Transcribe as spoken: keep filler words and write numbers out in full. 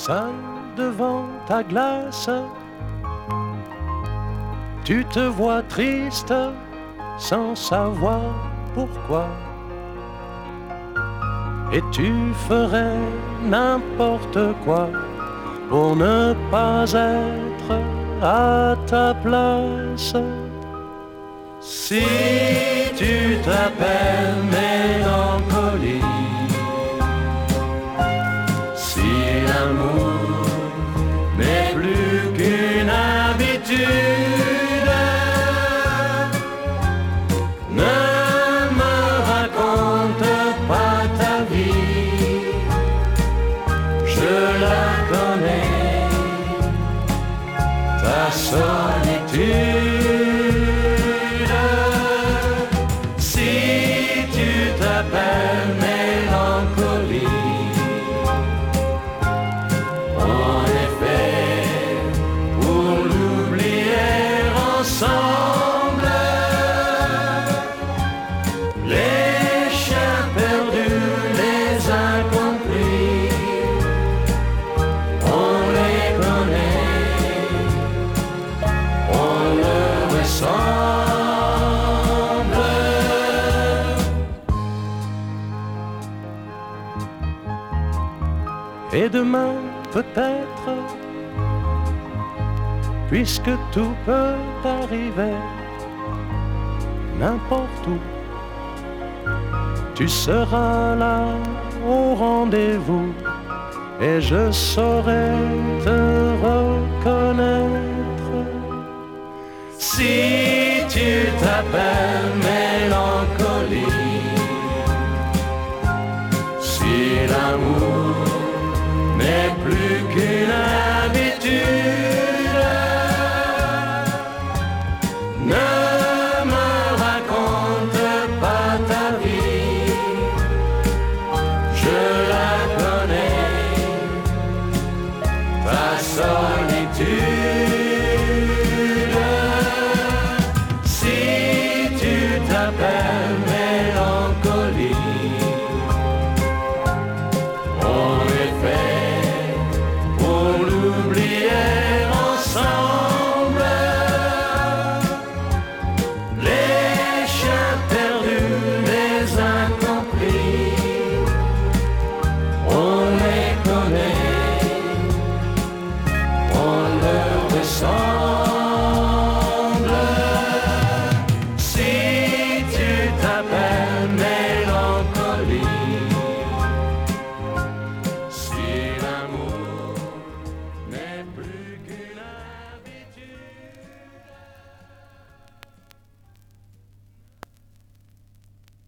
Seul devant ta glace, tu te vois triste sans savoir pourquoi. Et tu ferais n'importe quoi pour ne pas être à ta place. Si tu t'appelles mélancolie, si l'amour n'est plus qu'une habitude, ne me raconte pas ta vie, je la connais, ta solitude. Si tu t'appelles mélancolie, en effet, pour l'oublier ensemble, les chiens perdus, les incompris, on les connaît, on leur ressemble. Et demain peut-être, puisque tout peut arriver, n'importe où, tu seras là au rendez-vous, et je saurai te reconnaître. Si tu t'appelles Mélancolie,